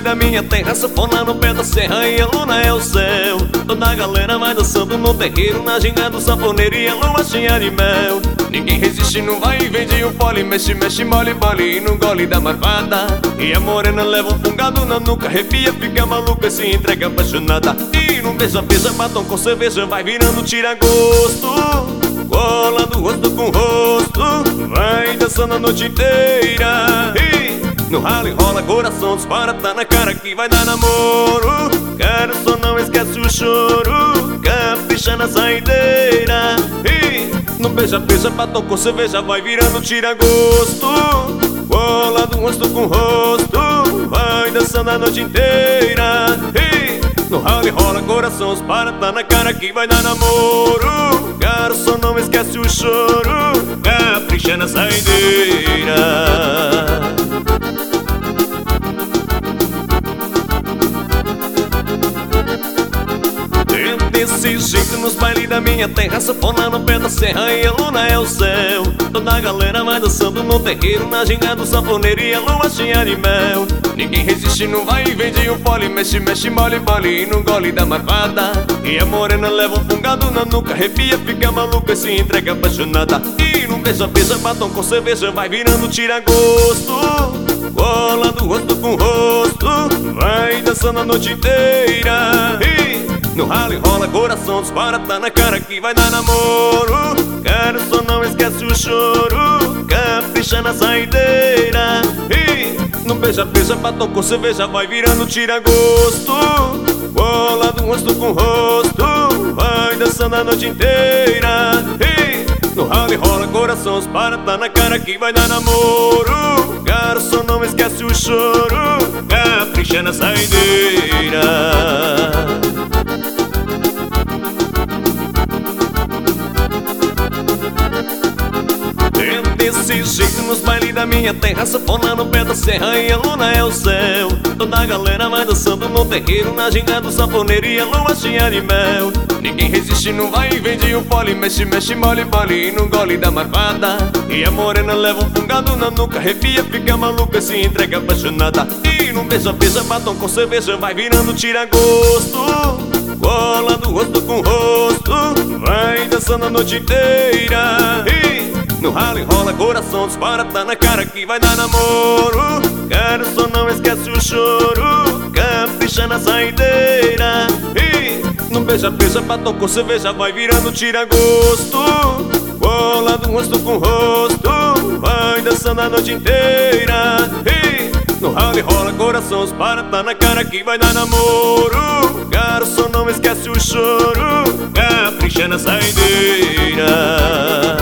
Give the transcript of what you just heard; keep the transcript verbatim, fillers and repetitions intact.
da minha terra, sanfona no pé da serra e a luna é o céu. Toda a galera vai dançando no terreiro, na ginga do sanfoneiro e a lua cheia de mel. Ninguém resiste, não vai e vem de um pole, mexe, mexe, mole, mole e no gole da marvada. E a morena leva um fungado na nuca, arrepia, fica maluca e se entrega apaixonada. E num beija, beija, batom com cerveja, vai virando tira-gosto. Cola do rosto com rosto, vai dançando a noite inteira. E no rally rola coração, dispara, tá na cara que vai dar namoro. Cara, só não esquece o choro, capricha na saideira. E no beija, beija, batom com cerveja, vai virando tira-gosto. Cola do rosto com rosto, vai dançando a noite inteira. E no rally rola coração, dispara, tá na cara que vai dar namoro. Garçom, não esquece o choro, capricha na saideira. Desse jeito nos bailes da minha terra, sanfona no pé da serra e a luna é o céu. Toda a galera vai dançando no terreiro, na ginga do sanfoneiro e a lua cheia de mel. Ninguém resiste, não vai e vem de um pole, mexe, mexe, mole, mole e no gole da marvada. E a morena leva um fungado na nuca, arrepia, fica maluca e se entrega apaixonada. E num beija, beija, batom com cerveja, vai virando tira-gosto. Cola do rosto com rosto, vai dançando a noite inteira. E no rally rola coração, dispara, tá na cara que vai dar namoro. Garçom, não esquece o choro, capricha na saideira. E no beija, beija, batom com cerveja, vai virando tira-gosto. Cola do rosto com rosto, vai dançando a noite inteira. E no rally rola coração, dispara, tá na cara que vai dar namoro. Garçom, não esquece o choro, capricha na saideira. Desse jeito nos bailes da minha terra, sanfona no pé da serra e a luna é o céu. Toda a galera vai dançando no terreiro, na ginga do sanfoneiro e a lua cheia de mel. Ninguém resiste, não vai e vem de um pole, mexe, mexe, mole, mole e no gole da marvada. E a morena leva um fungado na nuca, arrepia, fica maluca e se entrega apaixonada. E num beija, beija, batom com cerveja, vai virando tira-gosto. Cola do rosto com rosto, vai dançando a noite inteira. E no rally rola coração, dispara, tá na cara que vai dar namoro. Garçom, não esquece o choro, capricha na saideira. E no beija, beija, batom com cerveja, vai virando tira-gosto. Cola do rosto com rosto, vai dançando a noite inteira. E no rally rola coração, dispara, tá na cara que vai dar namoro. Garçom, não esquece o choro, capricha na saideira.